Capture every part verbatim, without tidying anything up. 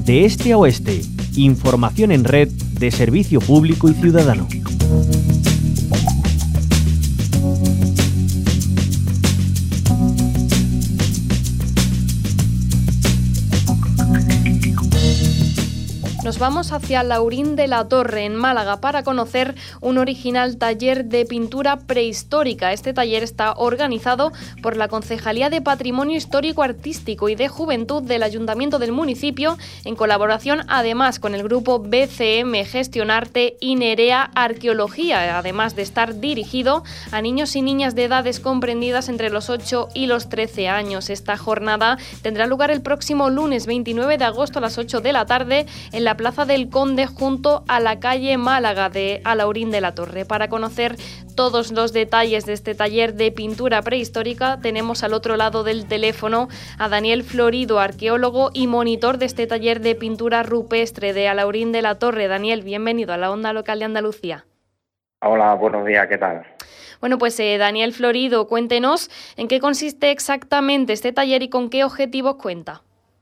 De este a oeste, información en red de servicio público y ciudadano. Nos vamos hacia Laurín de la Torre, en Málaga, para conocer un original taller de pintura prehistórica. Este taller está organizado por la Concejalía de Patrimonio Histórico Artístico y de Juventud del Ayuntamiento del municipio, en colaboración además con el grupo B C M Gestionarte y Nerea Arqueología, además de estar dirigido a niños y niñas de edades comprendidas entre los ocho y los trece años. Esta jornada tendrá lugar el próximo lunes veintinueve de agosto a las ocho de la tarde en la Plaza del Conde, junto a la calle Málaga de Alaurín de la Torre. Para conocer todos los detalles de este taller de pintura prehistórica, tenemos al otro lado del teléfono a Daniel Florido, arqueólogo y monitor de este taller de pintura rupestre de Alaurín de la Torre. Daniel, bienvenido a la Onda Local de Andalucía. Hola, buenos días, ¿qué tal? Bueno, pues eh, Daniel Florido, cuéntenos en qué consiste exactamente este taller y con qué objetivos cuenta.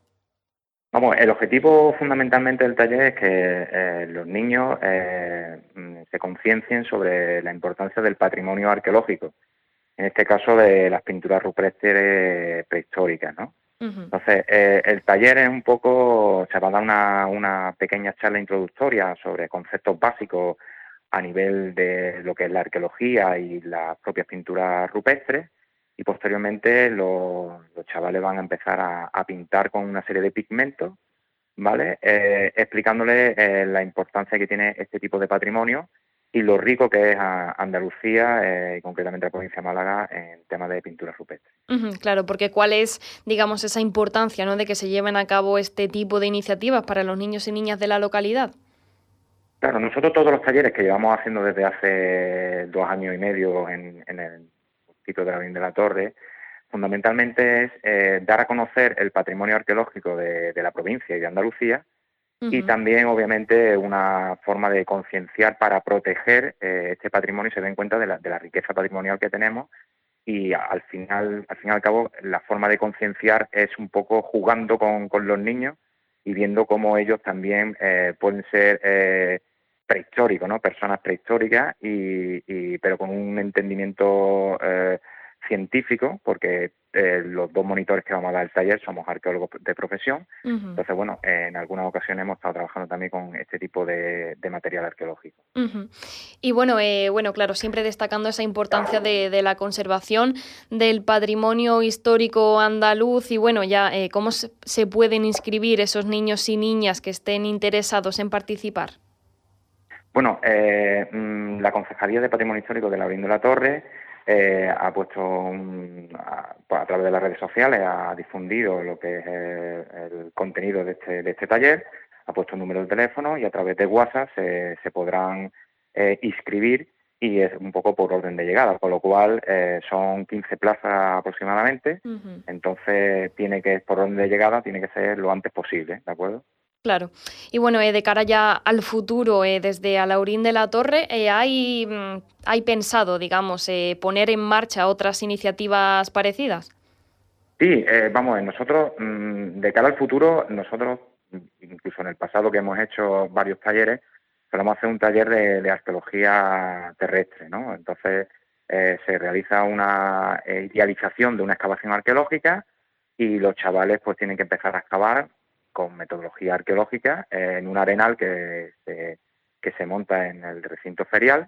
Vamos, el objetivo fundamentalmente del taller es que eh, los niños eh, se conciencien sobre la importancia del patrimonio arqueológico, en este caso de las pinturas rupestres prehistóricas, ¿no? Uh-huh. Entonces, eh, el taller es un poco, se va a dar una, una pequeña charla introductoria sobre conceptos básicos a nivel de lo que es la arqueología y las propias pinturas rupestres. Y posteriormente los, los chavales van a empezar a, a pintar con una serie de pigmentos, ¿vale? Eh, explicándoles eh, la importancia que tiene este tipo de patrimonio y lo rico que es a Andalucía eh, y concretamente la provincia de Málaga en temas de pintura rupestre. Uh-huh, claro, porque cuál es, digamos, esa importancia, ¿no?, de que se lleven a cabo este tipo de iniciativas para los niños y niñas de la localidad. Claro, nosotros todos los talleres que llevamos haciendo desde hace dos años y medio en, en el de Laurín de la Torre, fundamentalmente es eh, dar a conocer el patrimonio arqueológico de, de la provincia y de Andalucía. Uh-huh. Y también, obviamente, una forma de concienciar para proteger eh, este patrimonio y se den cuenta de la, de la riqueza patrimonial que tenemos. Y al final, al fin y al cabo, la forma de concienciar es un poco jugando con, con los niños y viendo cómo ellos también eh, pueden ser eh, prehistóricos, ¿no? Personas prehistóricas, y, y pero con un entendimiento eh, científico, porque eh, los dos monitores que vamos a dar el taller somos arqueólogos de profesión. Uh-huh. Entonces, bueno, eh, en algunas ocasiones hemos estado trabajando también con este tipo de, de material arqueológico. Uh-huh. Y bueno, eh, bueno, claro, siempre destacando esa importancia de, de la conservación del patrimonio histórico andaluz y bueno, ya eh, cómo se, se pueden inscribir esos niños y niñas que estén interesados en participar. Bueno, eh, la Concejalía de Patrimonio Histórico de Laurín de la Torre eh, ha puesto, un, a, a través de las redes sociales, ha difundido lo que es el, el contenido de este, de este taller, ha puesto un número de teléfono y a través de WhatsApp se, se podrán eh, inscribir y es un poco por orden de llegada, con lo cual eh, son quince plazas aproximadamente, uh-huh. Entonces tiene que, por orden de llegada, tiene que ser lo antes posible, ¿de acuerdo? Claro. Y bueno, eh, de cara ya al futuro, eh, desde Alaurín de la Torre, eh, ¿hay, ¿hay pensado, digamos, eh, poner en marcha otras iniciativas parecidas? Sí, eh, vamos, nosotros, mmm, de cara al futuro, nosotros, incluso en el pasado que hemos hecho varios talleres, solemos hacer un taller de, de arqueología terrestre, ¿no? Entonces, eh, se realiza una eh, idealización de una excavación arqueológica y los chavales pues tienen que empezar a excavar con metodología arqueológica eh, en un arenal que se, que se monta en el recinto ferial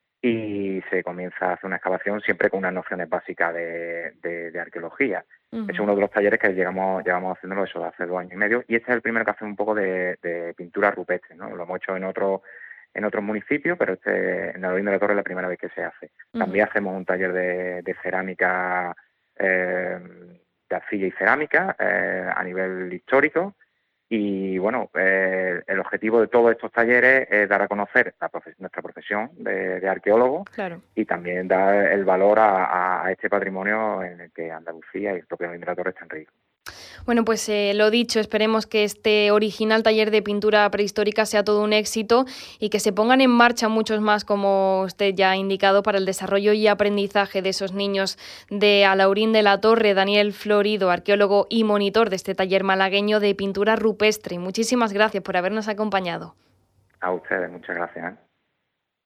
y se comienza a hacer una excavación siempre con unas nociones básicas de, de, de arqueología. Uh-huh. Es uno de los talleres que llegamos, llevamos haciéndolo eso hace dos años y medio y este es el primero que hace un poco de, de pintura rupestre, ¿no? Lo hemos hecho en otro, en otros municipios, pero este en Alaurín de la Torre es la primera vez que se hace. Uh-huh. También hacemos un taller de, de cerámica, eh, de arcilla y cerámica eh, a nivel histórico. Y bueno, eh, el objetivo de todos estos talleres es dar a conocer la profe- nuestra profesión de, de arqueólogo, claro, y también dar el valor a, a este patrimonio en el que Andalucía y el propio Laurín de la Torre están ricos. Bueno, pues eh, lo dicho, esperemos que este original taller de pintura prehistórica sea todo un éxito y que se pongan en marcha muchos más, como usted ya ha indicado, para el desarrollo y aprendizaje de esos niños de Alhaurín de la Torre. Daniel Florido, arqueólogo y monitor de este taller malagueño de pintura rupestre. Muchísimas gracias por habernos acompañado. A ustedes, muchas gracias.